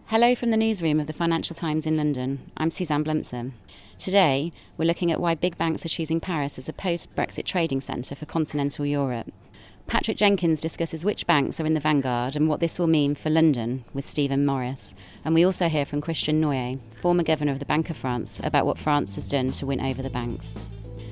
Hello from the newsroom of the Financial Times in London. I'm Suzanne Blumsom. Today, we're looking at why big banks are choosing Paris as a post-Brexit trading centre for continental Europe. Patrick Jenkins discusses which banks are in the vanguard and what this will mean for London with Stephen Morris. And we also hear from Christian Noyer, former governor of the Bank of France, about what France has done to win over the banks.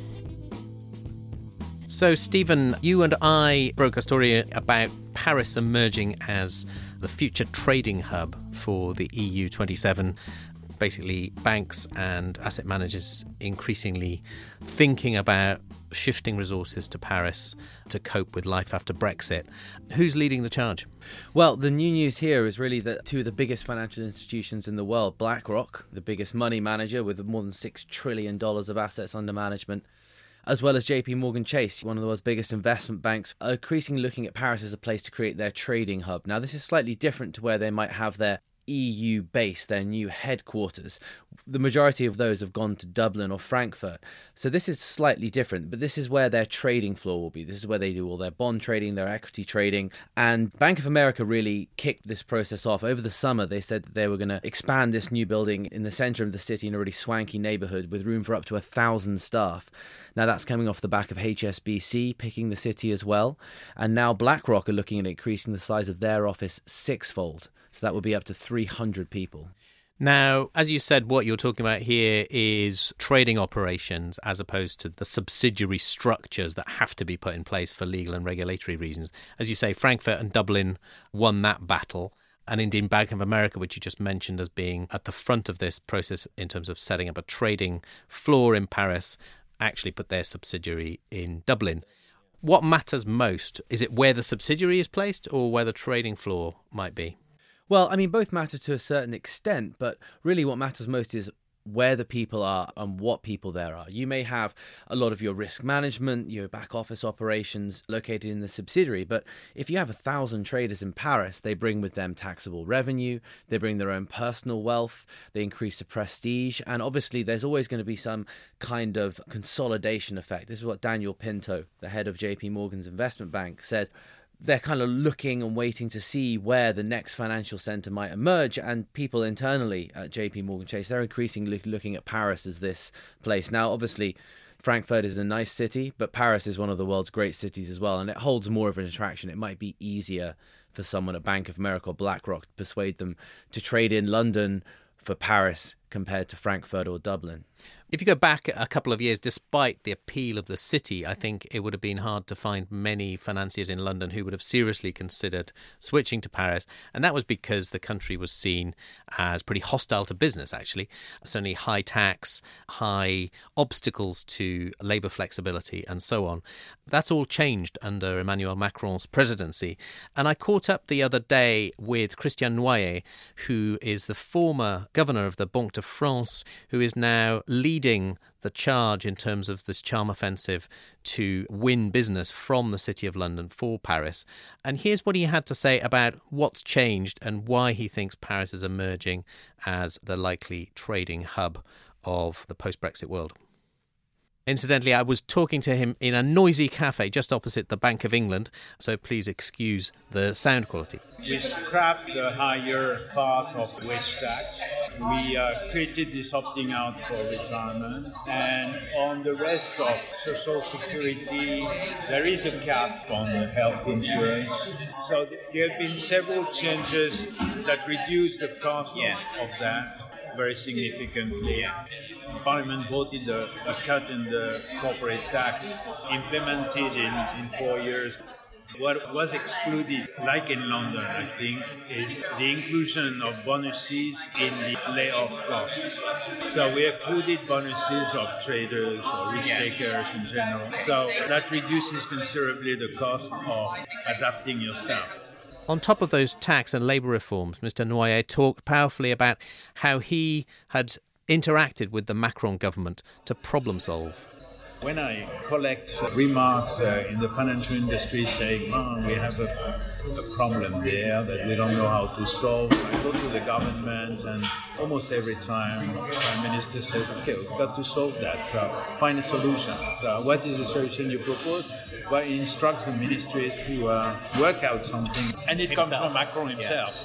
So, Stephen, you and I broke a story about Paris emerging as the future trading hub for the EU 27. Basically, banks and asset managers increasingly thinking about shifting resources to Paris to cope with life after Brexit. Who's leading the charge? Well, the new news here is really that two of the biggest financial institutions in the world, BlackRock, the biggest money manager with more than $6 trillion of assets under management, as well as JP Morgan Chase, one of the world's biggest investment banks, are increasingly looking at Paris as a place to create their trading hub. Now, this is slightly different to where they might have their EU base, their new headquarters. The majority of those have gone to Dublin or Frankfurt. So this is slightly different, but this is where their trading floor will be. This is where they do all their bond trading, their equity trading. And Bank of America really kicked this process off. Over the summer, they said that they were going to expand this new building in the centre of the city in a really swanky neighbourhood with room for up to 1,000 staff. Now, that's coming off the back of HSBC picking the city as well. And now BlackRock are looking at increasing the size of their office sixfold. So that would be up to 300 people. Now, as you said, what you're talking about here is trading operations as opposed to the subsidiary structures that have to be put in place for legal and regulatory reasons. As you say, Frankfurt and Dublin won that battle. And indeed, Bank of America, which you just mentioned as being at the front of this process in terms of setting up a trading floor in Paris, actually put their subsidiary in Dublin. What matters most? Is it where the subsidiary is placed or where the trading floor might be? Well, I mean, both matter to a certain extent, but really what matters most is where the people are and what people there are. You may have a lot of your risk management, your back office operations located in the subsidiary, but if you have 1,000 traders in Paris, they bring with them taxable revenue, they bring their own personal wealth, they increase the prestige, and obviously there's always going to be some kind of consolidation effect. This is what Daniel Pinto, the head of JP Morgan's investment bank, says. They're kind of looking and waiting to see where the next financial centre might emerge, and people internally at JP Morgan Chase, they're increasingly looking at Paris as this place. Now, obviously, Frankfurt is a nice city, but Paris is one of the world's great cities as well, and it holds more of an attraction. It might be easier for someone at Bank of America or BlackRock to persuade them to trade in London for Paris compared to Frankfurt or Dublin. If you go back a couple of years, despite the appeal of the city, I think it would have been hard to find many financiers in London who would have seriously considered switching to Paris. And that was because the country was seen as pretty hostile to business, actually. Certainly high tax, high obstacles to labour flexibility and so on. That's all changed under Emmanuel Macron's presidency. And I caught up the other day with Christian Noyer, who is the former governor of the Banque de France, who is now leading the charge in terms of this charm offensive to win business from the City of London for Paris. And here's what he had to say about what's changed and why he thinks Paris is emerging as the likely trading hub of the post-Brexit world. Incidentally, I was talking to him in a noisy cafe just opposite the Bank of England, so please excuse the sound quality. We scrapped the higher part of wage tax. We created this opting out for retirement. And on the rest of social security, there is a cap on the health insurance. So there have been several changes that reduce the cost of that very significantly. Parliament voted a cut in the corporate tax implemented in 4 years. What was excluded, like in London, I think, is the inclusion of bonuses in the layoff costs. So we included bonuses of traders or risk takers in general. So that reduces considerably the cost of adapting your staff. On top of those tax and labour reforms, Mr. Noyer talked powerfully about how he had interacted with the Macron government to problem solve. When I collect remarks in the financial industry saying, we have a problem there that we don't know how to solve, I go to the government and almost every time the Prime Minister says, okay, we've got to solve that, so find a solution. So what is the solution you propose? Well, he instructs the ministries to work out something. And it comes from Macron himself.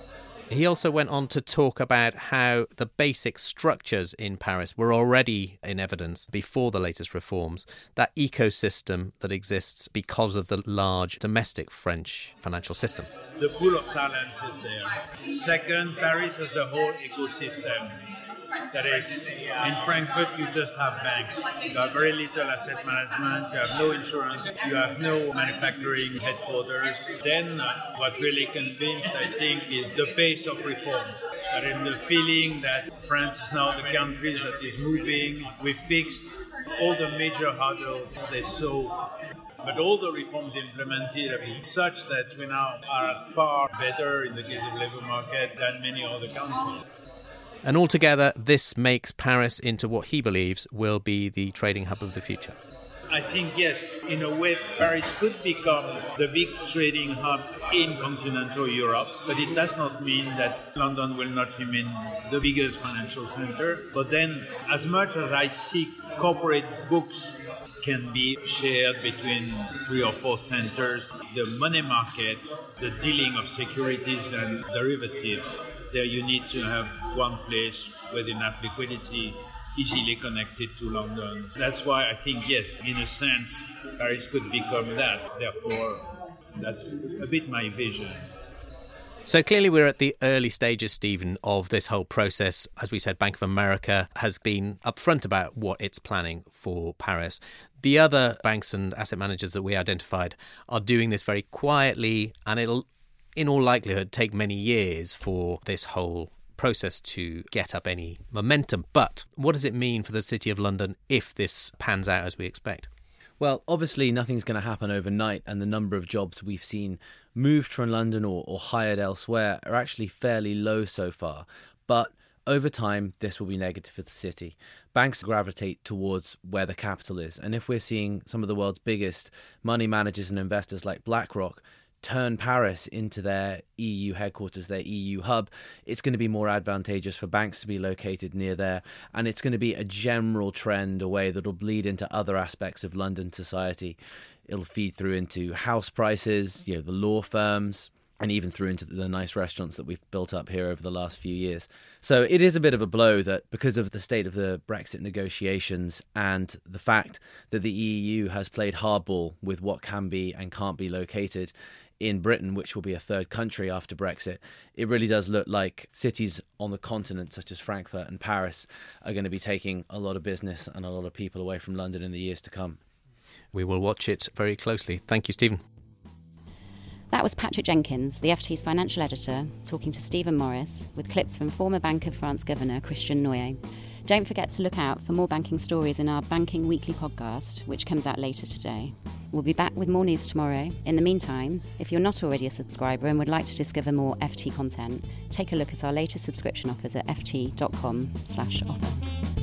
He also went on to talk about how the basic structures in Paris were already in evidence before the latest reforms, that ecosystem that exists because of the large domestic French financial system. The pool of talents is there. Second, Paris has the whole ecosystem. That is, in Frankfurt, you just have banks. You have very little asset management, you have no insurance, you have no manufacturing headquarters. Then what really convinced, I think, is the pace of reform. That in the feeling that France is now the country that is moving. We fixed all the major hurdles they saw. But all the reforms implemented have been such that we now are far better in the case of labour market than many other countries. And altogether, this makes Paris into what he believes will be the trading hub of the future. I think, yes, in a way, Paris could become the big trading hub in continental Europe, but it does not mean that London will not remain the biggest financial center. But then, as much as I see corporate books can be shared between 3 or 4 centers, the money market, the dealing of securities and derivatives, there you need to have one place with enough liquidity, easily connected to London. That's why I think, yes, in a sense, Paris could become that. Therefore, that's a bit my vision. So clearly we're at the early stages, Stephen, of this whole process. As we said, Bank of America has been upfront about what it's planning for Paris. The other banks and asset managers that we identified are doing this very quietly, and it'll, in all likelihood, take many years for this whole process to get up any momentum. But what does it mean for the City of London if this pans out as we expect? Well, obviously nothing's going to happen overnight, and the number of jobs we've seen moved from London or hired elsewhere are actually fairly low so far. But over time, this will be negative for the city. Banks gravitate towards where the capital is. And if we're seeing some of the world's biggest money managers and investors like BlackRock turn Paris into their EU headquarters, their EU hub, it's going to be more advantageous for banks to be located near there. And it's going to be a general trend away that will bleed into other aspects of London society. It'll feed through into house prices, the law firms, and even through into the nice restaurants that we've built up here over the last few years. So it is a bit of a blow that because of the state of the Brexit negotiations and the fact that the EU has played hardball with what can be and can't be located in Britain, which will be a third country after Brexit, it really does look like cities on the continent, such as Frankfurt and Paris, are going to be taking a lot of business and a lot of people away from London in the years to come. We will watch it very closely. Thank you, Stephen. That was Patrick Jenkins, the FT's financial editor, talking to Stephen Morris with clips from former Bank of France Governor Christian Noyer. Don't forget to look out for more banking stories in our Banking Weekly podcast, which comes out later today. We'll be back with more news tomorrow. In the meantime, if you're not already a subscriber and would like to discover more FT content, take a look at our latest subscription offers at ft.com/offer.